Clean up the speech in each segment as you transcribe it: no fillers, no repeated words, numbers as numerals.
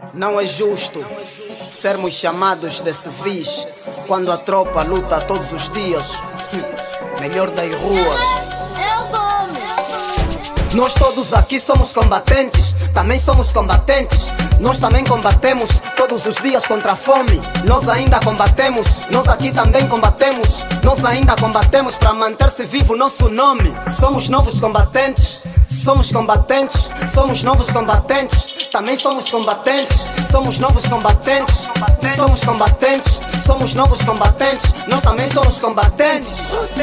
Não é justo sermos chamados de civis quando a tropa luta todos os dias. Melhor das ruas. Nós todos aqui somos combatentes, também somos combatentes. Nós também combatemos todos os dias contra a fome. Nós ainda combatemos, nós aqui também combatemos. Nós ainda combatemos para manter-se vivo o nosso nome. Somos novos combatentes, somos combatentes, somos novos combatentes. Também somos combatentes, somos novos combatentes. Somos combatentes, somos novos combatentes. Nós também somos combatentes.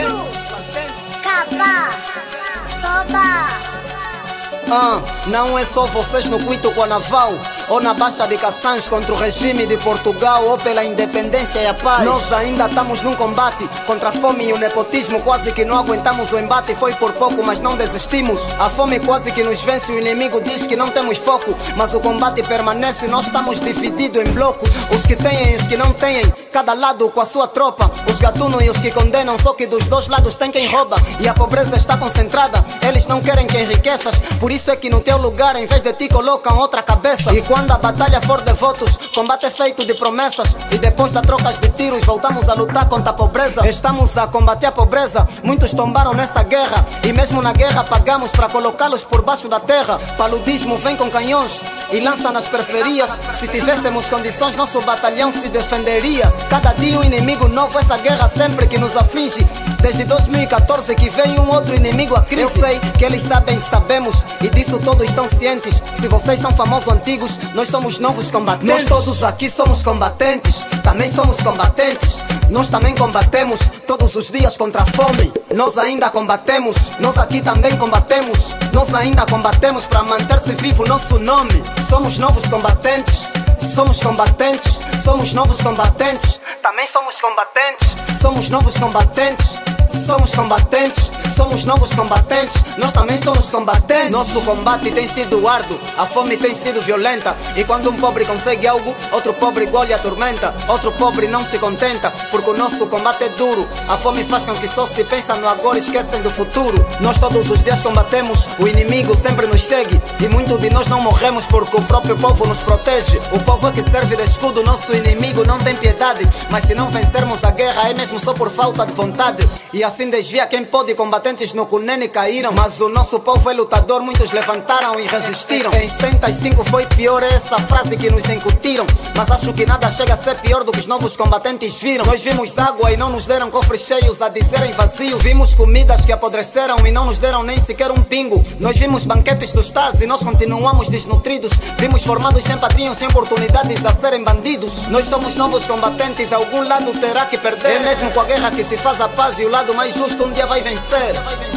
Não é só vocês no Cuito com a Naval ou na Baixa de Caçãs contra o regime de Portugal ou pela independência e a paz. Nós ainda estamos num combate contra a fome e o nepotismo. Quase que não aguentamos o embate, foi por pouco, mas não desistimos. A fome quase que nos vence, o inimigo diz que não temos foco, mas o combate permanece, nós estamos divididos em blocos. Os que têm e os que não têm, cada lado com a sua tropa. Os gatunos e os que condenam, só que dos dois lados tem quem rouba. E a pobreza está concentrada, eles não querem que enriqueças. Por isso é que no teu lugar, em vez de ti, colocam outra cabeça. E quando a batalha for de votos, combate é feito de promessas. E depois das trocas de tiros, voltamos a lutar contra a pobreza. Estamos a combater a pobreza, muitos tombaram nessa guerra. E mesmo na guerra pagamos para colocá-los por baixo da terra. Paludismo vem com canhões e lança nas periferias. Se tivéssemos condições, nosso batalhão se defenderia. Cada dia um inimigo novo, essa guerra sempre que nos aflige. Desde 2014 que vem um outro inimigo, a crise. Eu sei que eles sabem que sabemos, e disso todos estão cientes. Se vocês são famosos antigos, nós somos novos combatentes. Nós todos aqui somos combatentes, também somos combatentes. Nós também combatemos todos os dias contra a fome. Nós ainda combatemos, nós aqui também combatemos. Nós ainda combatemos para manter-se vivo o nosso nome. Somos novos combatentes, somos combatentes, somos novos combatentes. Também somos combatentes, somos novos combatentes. Somos combatentes, somos novos combatentes. Nós também somos combatentes. Nosso combate tem sido árduo, a fome tem sido violenta. E quando um pobre consegue algo, outro pobre igual lhe atormenta. Outro pobre não se contenta, porque o nosso combate é duro. A fome faz com que só se pensa no agora e esquecem do futuro. Nós todos os dias combatemos, o inimigo sempre nos segue. E muitos de nós não morremos porque o próprio povo nos protege. O povo é que serve de escudo, nosso inimigo não tem piedade. Mas se não vencermos a guerra é mesmo só por falta de vontade. E assim desvia quem pode, combatentes no Cunene caíram. Mas o nosso povo é lutador, muitos levantaram e resistiram. Em 75 foi pior, é essa frase que nos incutiram. Mas acho que nada chega a ser pior do que os novos combatentes viram. Nós vimos água e não nos deram cofres cheios a dizerem vazios. Vimos comidas que apodreceram e não nos deram nem sequer um pingo. Nós vimos banquetes dos Taz e nós continuamos desnutridos. Vimos formados sem patrões, sem oportunidades a serem bandidos. Nós somos novos combatentes, algum lado terá que perder. É mesmo com a guerra que se faz a paz e o lado mais justo um dia vai vencer.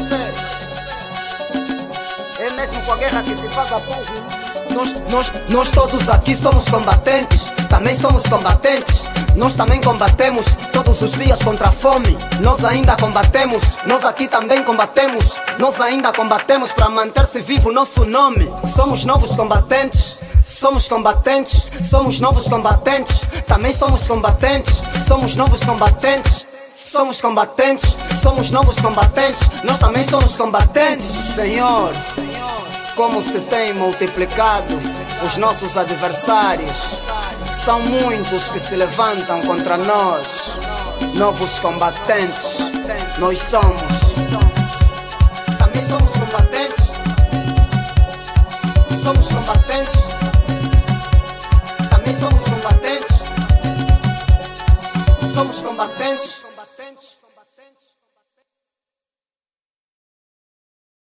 É mesmo com a guerra que se faz a paz. Nós todos aqui somos combatentes, também somos combatentes. Nós também combatemos todos os dias contra a fome. Nós ainda combatemos, nós aqui também combatemos. Nós ainda combatemos para manter-se vivo o nosso nome. Somos novos combatentes, somos combatentes, somos novos combatentes. Também somos combatentes, somos novos combatentes. Somos combatentes, somos novos combatentes. Nós também somos combatentes. Senhor, como se tem multiplicado os nossos adversários. São muitos que se levantam contra nós. Novos combatentes, nós somos. Também somos combatentes. Somos combatentes. Também somos combatentes. Somos combatentes.